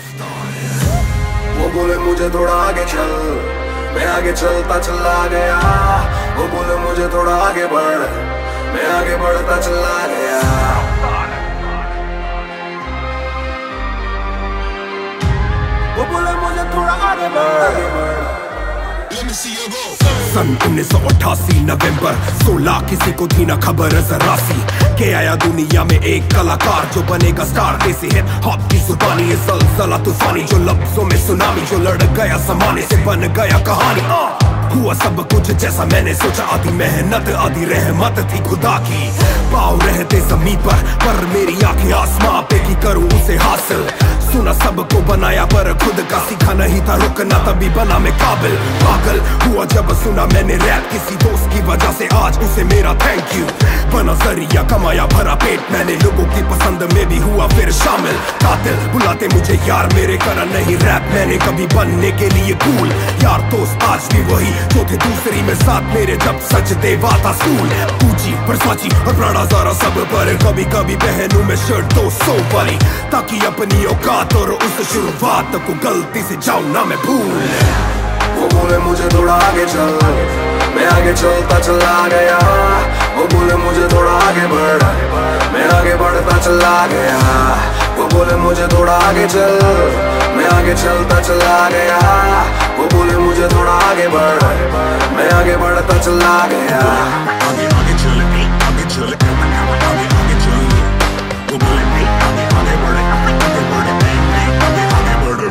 वो बोले मुझे थोड़ा आगे चल, मैं आगे चलता चला गया। वो बोले मुझे थोड़ा आगे बढ़, मैं आगे बढ़ता चला गया। वो बोले मुझे थोड़ा आगे बढ़। सन 1988 नवंबर 16 किसी को थी ना खबर जरा सी के आया दुनिया में एक कलाकार जो बनेगा स्टार। देसी हिप हॉप की जुबानी ये सलसला तूफानी, जो लफ्जों में सुनामी, जो लड़ गया जमाने से बन गया कहानी। हुआ सब कुछ जैसा मैंने सोचा, आधी मेहनत आधी रहमत थी खुदा की। पाँव रहते जमीन पर मेरी आंखें आसमां पे की करूं उसे हासिल। सुना सबको बनाया पर खुद का सीखा नहीं था रुकना, तभी बना मैं काबिल। पागल हुआ जब सुना मैंने रैप किसी दोस्त की वजह से, आज उसे मेरा थैंक यू। बना जरिया कमाया भरा पेट, मैंने लोगों की पसंद में भी हुआ फिर शामिल। कातिल बुलाते मुझे यार मेरे, करा नहीं रैप मैंने कभी बनने के लिए कूल। यार दोस्त आज भी वही जो थे दूसरी में साथ मेरे, जब सच देवा था सूल। पूची वर्साची और प्राड़ा ज़ारा सब पर कभी कभी पहनूं मैं शर्ट 200 वाली, ताकि अपनी औकात और उस शुरुआत को गलती से जाऊं ना मैं भूल। वो बोले मुझे थोड़ा आगे चल, मैं आगे चलता चला गया। वो बोले मुझे थोड़ा आगे बढ़, मैं आगे बढ़ता चला गया। वो बोले मुझे थोड़ा आगे चल, मैं आगे चलता चला गया। वो बोले मुझे थोड़ा आगे बढ़, मैं आगे बढ़ता चला गया। आगे आगे चल, आगे चल, आगे आगे चल। वो बोले आगे आगे बढ़े, आगे बढ़े, आगे बढ़े।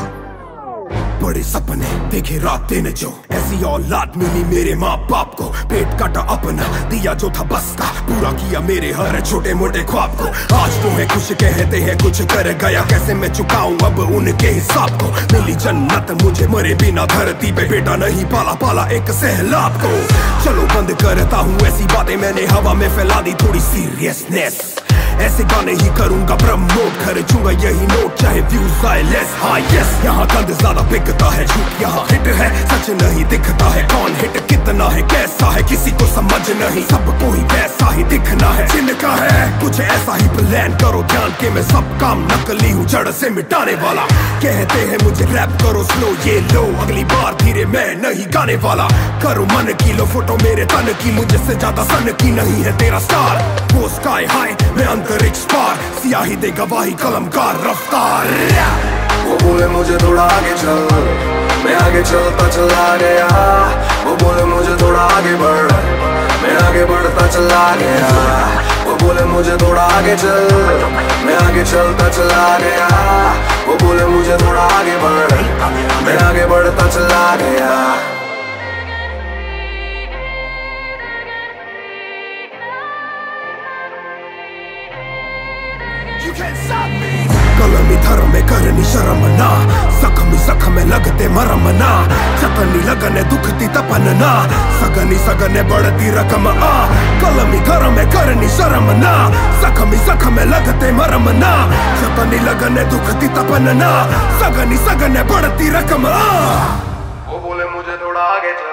बड़े सपने देखे रात दिन जो, ऐसी औलाद मिली मेरे माँ बाप को। पेट काटा अपना दिया जो था बस का, पूरा किया मेरे हर छोटे मोटे ख्वाब को। आज तो है खुश कहते हैं कुछ कर गया, कैसे मैं चुकाऊं अब उनके हिसाब को। मिली जन्नत मुझे मरे बिना धरती पे, बेटा नहीं पाला पाला एक सहलाब को। चलो बंद करता हूँ ऐसी बातें, मैंने हवा में फैला दी थोड़ी सीरियसनेस। ऐसे गाने ही करूंगा प्रमोट, खर्चूंगा यही नोट चाहे व्यूज आए लेस। हाँ यस, यहाँ गंद ज्यादा बिकता है, झूठ यहाँ हिट है, सच नहीं दिखता है। कौन हिट कितना है कैसा है किसी को समझ नहीं, सबको ही वैसा ही दिखना है जिनका है। कुछ ऐसा ही प्लान करो ध्यान के, मैं सब काम नकली हूँ जड़ से मिटाने वाला। कहते हैं मुझे रैप करो स्लो, ये लो अगली बार धीरे मैं नहीं गाने वाला। करो मन की लो फोटो मेरे तन की, मुझसे ज्यादा सन की नहीं है तेरा स्टार। वो स्काई हाई मैं अंतरिक्ष पार, सियाही दे गवाही कलमकार रफ्तार। वो बोले मुझे थोड़ा आगे चल, मैं आगे चलता चला गया। वो बोले मुझे थोड़ा आगे बढ़, मैं आगे बढ़ता चला गया। वो बोले मुझे थोड़ा आगे चल, मैं आगे चलता चला गया। वो बोले मुझे थोड़ा आगे बढ़, मैं आगे बढ़ता चला गया। कलमी धर्म में करनी शर्म ना, जख्मी जख्म में लगते मरम ना। चतनी लगने दुखती तपन ना, सगनी सगने बढ़ती रकम आ। कलमी धर्म में करनी शर्म ना, जख्मी जख्म में लगते मरम ना। चतनी लगने दुखती तपन ना, सगनी सगने बढ़ती रकम आ। वो बोले मुझे थोड़ा आगे चल,